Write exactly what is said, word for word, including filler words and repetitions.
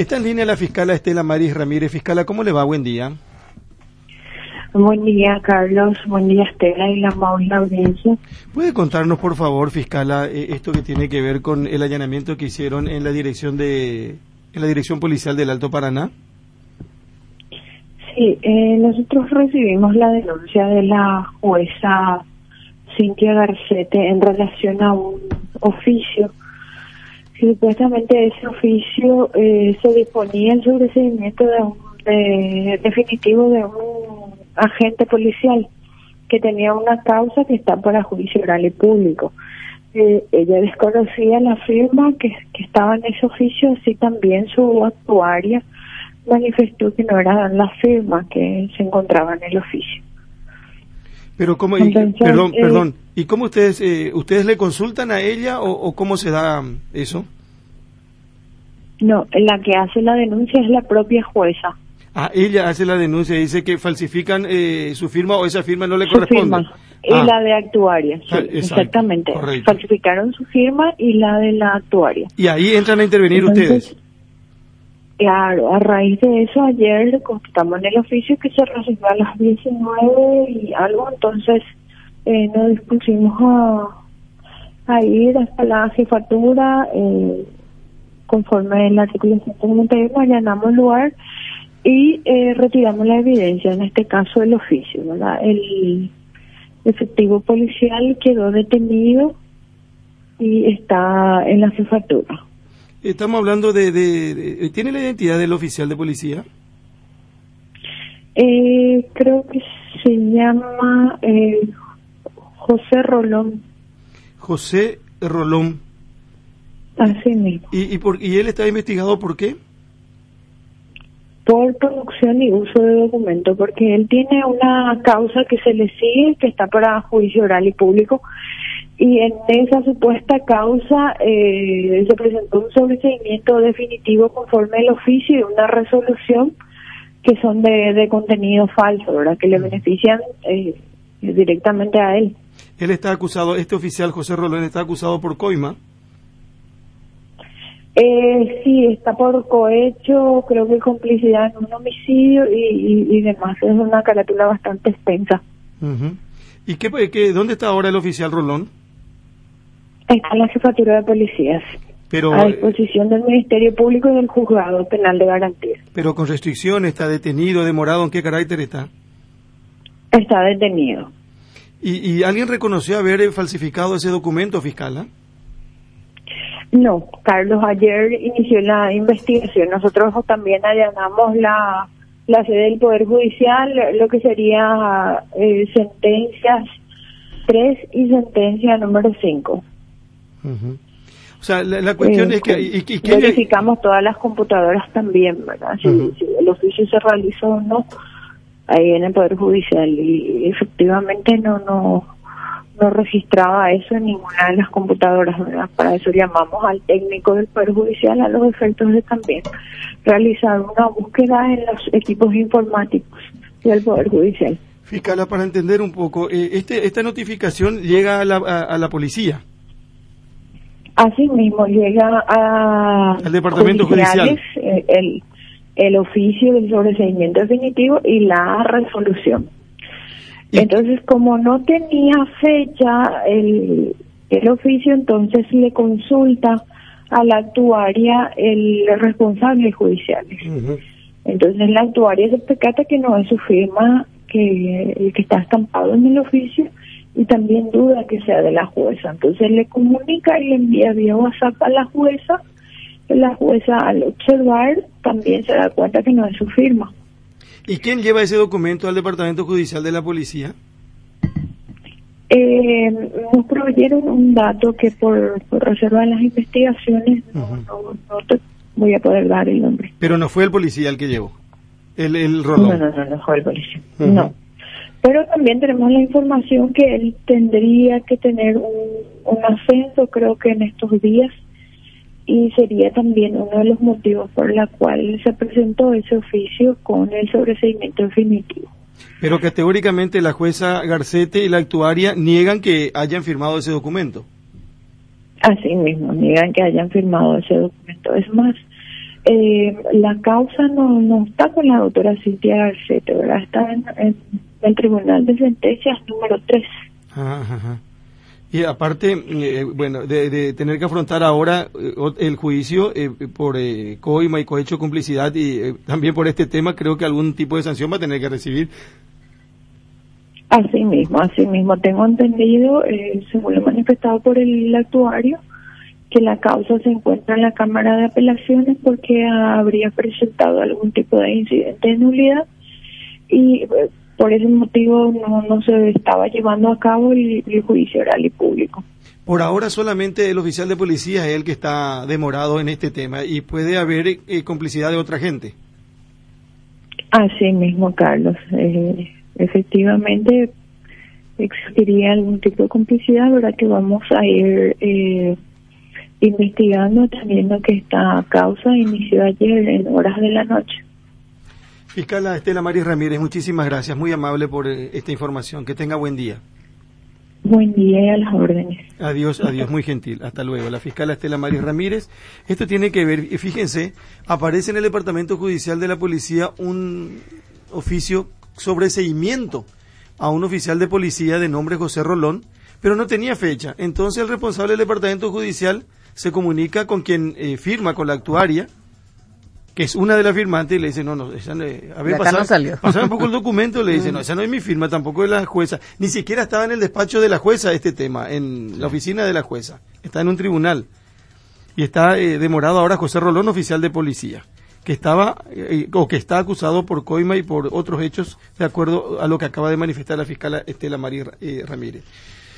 Está en línea la fiscala Estela Maris Ramírez. Fiscala, ¿cómo le va? Buen día. Buen día, Carlos. Buen día, Estela y la amable audiencia. ¿Puede contarnos, por favor, fiscala, eh, esto que tiene que ver con el allanamiento que hicieron en la dirección de, en la dirección policial del Alto Paraná? Sí, eh, nosotros recibimos la denuncia de la jueza Cintia Garcete en relación a un oficio. Supuestamente ese oficio eh, se disponía el sobreseimiento de un de, definitivo de un agente policial que tenía una causa que está para juicio oral y público. Eh, ella desconocía la firma que, que estaba en ese oficio, así también su actuaria manifestó que no era la firma que se encontraba en el oficio. Pero cómo, y, Entonces, perdón, eh, perdón, ¿y cómo ustedes eh, ustedes le consultan a ella o, o cómo se da eso? No, la que hace la denuncia es la propia jueza. Ah, ella hace la denuncia y dice que falsifican eh, su firma o esa firma no le Su corresponde. firma y Ah. la de actuaria, sí, Ah, exacto, exactamente. correcto. Falsificaron su firma y la de la actuaria. Y ahí entran a intervenir Entonces, ustedes. Claro, a raíz de eso ayer constatamos en el oficio que se recibió a las diecinueve y algo, entonces eh, nos dispusimos a, a ir hasta la jefatura, eh, conforme el artículo ciento noventa y uno, allanamos el lugar y eh, retiramos la evidencia, en este caso el oficio, ¿verdad? El efectivo policial quedó detenido y está en la jefatura. Estamos hablando de, de, de... ¿Tiene la identidad del oficial de policía? Eh, creo que se llama eh, José Rolón. José Rolón. Así mismo. ¿Y, y, por, ¿Y él está investigado por qué? Por producción y uso de documento, porque él tiene una causa que se le sigue, que está para juicio oral y público, y en esa supuesta causa eh, se presentó un sobreseimiento definitivo conforme el oficio y una resolución que son de, de contenido falso, ¿verdad? Que le benefician eh, directamente a él. Él está acusado, este oficial José Rolón está acusado por coima. Eh, sí, está por cohecho, creo que complicidad en un homicidio y, y, y demás. Es una carátula bastante extensa. Uh-huh. ¿Y qué, qué, dónde está ahora el oficial Rolón? Está en la jefatura de policías, pero, a disposición del Ministerio Público y del Juzgado Penal de Garantía. Pero con restricción, ¿está detenido, demorado? ¿En qué carácter está? Está detenido. ¿Y, y alguien reconoció haber falsificado ese documento, fiscal? No, Carlos, ayer inició la investigación. Nosotros también allanamos la, la sede del Poder Judicial, lo que sería eh, sentencias tres y sentencia número cinco. Uh-huh. O sea, la, la cuestión eh, es que... ¿y, y qué verificamos le... todas las computadoras también, ¿verdad? Si, uh-huh. si el oficio se realizó o no, ahí en el Poder Judicial. Y efectivamente no no no registraba eso en ninguna de las computadoras, ¿verdad? Para eso llamamos al técnico del Poder Judicial a los efectos de también realizar una búsqueda en los equipos informáticos del Poder Judicial. Fiscala, para entender un poco, eh, este esta notificación llega a la, a, a la policía. Así mismo llega a al departamento judicial, eh, el, el oficio del sobreseimiento definitivo y la resolución. ¿Y? Entonces, como no tenía fecha el, el oficio, entonces le consulta a la actuaria el responsable judicial. Uh-huh. Entonces la actuaria se percata que no es su firma que el que está estampado en el oficio, y también duda que sea de la jueza. Entonces le comunica y le envía vía WhatsApp a la jueza. La jueza, al observar, también se da cuenta que no es su firma. ¿Y quién lleva ese documento al departamento judicial de la policía? Eh, nos proveyeron un dato que por, por reserva de las investigaciones no, uh-huh. no, no te voy a poder dar el nombre. Pero no fue el policía el que llevó, el, el Rolón. No, no, no, no fue el policía, uh-huh. no. Pero también tenemos la información que él tendría que tener un, un ascenso, creo que en estos días, y sería también uno de los motivos por la cual se presentó ese oficio con el sobreseimiento definitivo. Pero categóricamente la jueza Garcete y la actuaria niegan que hayan firmado ese documento. Así mismo, niegan que hayan firmado ese documento. Es más, Eh, la causa no, no está con la doctora Cintia Garcete, ¿verdad? Está en, en el Tribunal de Sentencias número tres. Ajá, ajá. Y aparte, eh, bueno, de, de tener que afrontar ahora eh, el juicio eh, por eh, coima y cohecho de complicidad y eh, también por este tema, creo que algún tipo de sanción va a tener que recibir. Así mismo, así mismo. Tengo entendido, eh, según lo manifestado por el actuario, que la causa se encuentra en la Cámara de Apelaciones porque habría presentado algún tipo de incidente de nulidad y eh, por ese motivo no, no se estaba llevando a cabo el, el juicio oral y público. Por ahora solamente el oficial de policía es el que está demorado en este tema y puede haber eh, complicidad de otra gente. Así mismo, Carlos. Eh, efectivamente existiría algún tipo de complicidad, ¿verdad? Que vamos a ir eh, investigando, teniendo que esta causa inició ayer en horas de la noche. Fiscal Estela Maris Ramírez, muchísimas gracias, muy amable por eh, esta información. Que tenga buen día. Buen día y a las órdenes. Adiós, adiós, muy gentil. Hasta luego. La fiscal Estela Maris Ramírez. Esto tiene que ver, fíjense, aparece en el Departamento Judicial de la Policía un oficio sobre seguimiento a un oficial de policía de nombre José Rolón, pero no tenía fecha. Entonces el responsable del Departamento Judicial se comunica con quien eh, firma, con la actuaria, que es una de las firmantes, y le dice, no, no, esa no, a ver, pasar, no salió. pasar un poco el documento, le dice, no, esa no es mi firma, tampoco es la jueza, ni siquiera estaba en el despacho de la jueza este tema, en la oficina de la jueza, está en un tribunal, y está eh, demorado ahora José Rolón, oficial de policía, que estaba, eh, o que está acusado por coima y por otros hechos, de acuerdo a lo que acaba de manifestar la fiscal Estela Maris eh, Ramírez.